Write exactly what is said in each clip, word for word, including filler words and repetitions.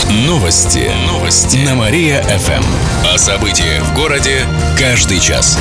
Новости. Новости. На Мария-ФМ. О событиях в городе каждый час.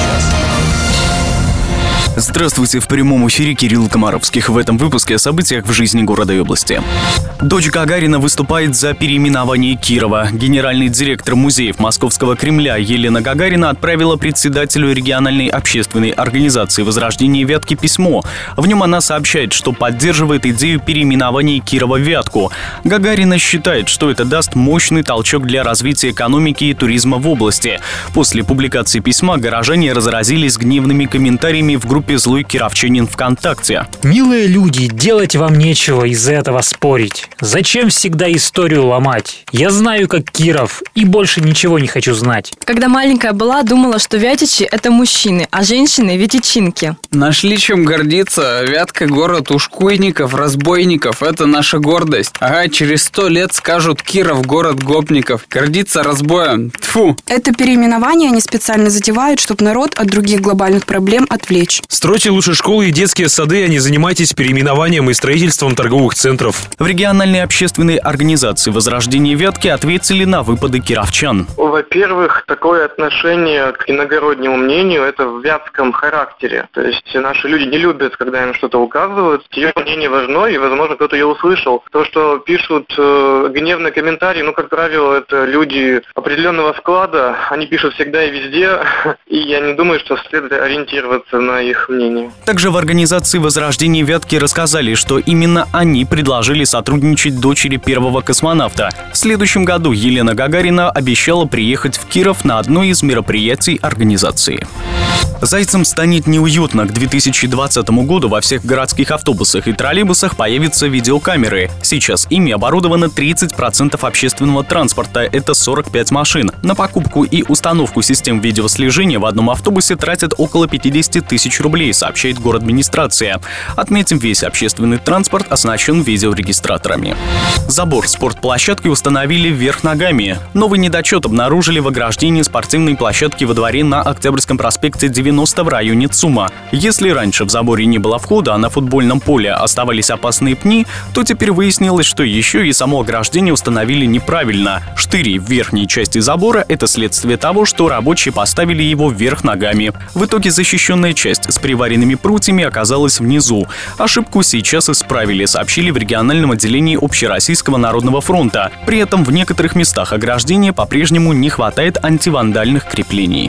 Здравствуйте, в прямом эфире Кирилл Комаровских. В этом выпуске о событиях в жизни города и области. Дочь Гагарина выступает за переименование Кирова. Генеральный директор музеев Московского Кремля Елена Гагарина отправила председателю региональной общественной организации «Возрождение Вятки» письмо. В нем она сообщает, что поддерживает идею переименования Кирова в Вятку. Гагарина считает, что это даст мощный толчок для развития экономики и туризма в области. После публикации письма горожане разразились гневными комментариями в группе «Злой кировчанин» ВКонтакте. Милые люди, делать вам нечего из-за этого спорить. Зачем всегда историю ломать? Я знаю, как Киров, и больше ничего не хочу знать. Когда маленькая была, думала, что вятичи – это мужчины, а женщины – вятичинки. Нашли чем гордиться. Вятка – город ушкуйников, разбойников. Это наша гордость. Ага, через сто лет скажут: Киров – город гопников. Гордиться разбоем. Тьфу. Это переименование они специально затевают, чтобы народ от других глобальных проблем отвлечь. Стройте лучше школы и детские сады, а не занимайтесь переименованием и строительством торговых центров. В региональной общественной организации «Возрождение Вятки» ответили на выпады кировчан. Во-первых, такое отношение к иногороднему мнению – это в вятском характере. То есть наши люди не любят, когда им что-то указывают. Ее мнение важно, и, возможно, кто-то ее услышал. То, что пишут э, гневные комментарии, ну, как правило, это люди определенного склада. Они пишут всегда и везде, и я не думаю, что следует ориентироваться на их мнение. Также в организации «Возрождение Вятки» рассказали, что именно они предложили сотрудничать дочери первого космонавта. В следующем году Елена Гагарина обещала приехать в Киров на одно из мероприятий организации. Зайцам станет неуютно. К две тысячи двадцатому году во всех городских автобусах и троллейбусах появятся видеокамеры. Сейчас ими оборудовано тридцать процентов общественного транспорта, это сорок пять машин. На покупку и установку систем видеослежения в одном автобусе тратят около пятьдесят тысяч рублей, сообщает городадминистрация. Отметим, весь общественный транспорт оснащен видеорегистраторами. Забор спортплощадки установили вверх ногами. Новый недочет обнаружили в ограждении спортивной площадки во дворе на Октябрьском проспекте девяносто в районе ЦУМа. Если раньше в заборе не было входа, а на футбольном поле оставались опасные пни, то теперь выяснилось, что еще и само ограждение установили неправильно. Штыри в верхней части забора – это следствие того, что рабочие поставили его вверх ногами. В итоге защищенная часть с приваренными прутьями оказалась внизу. Ошибку сейчас исправили, сообщили в региональном отделении Общероссийского народного фронта. При этом в некоторых местах ограждения по-прежнему не хватает антивандальных креплений.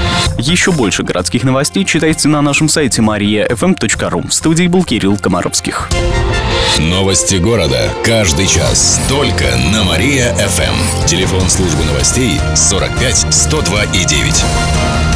Еще больше городских новостей читайте на нашем сайте мария эф эм точка ру. В студии был Кирилл Комаровских. Новости города каждый час. Только на Мария-ФМ. Телефон службы новостей сорок пять сто два и девять.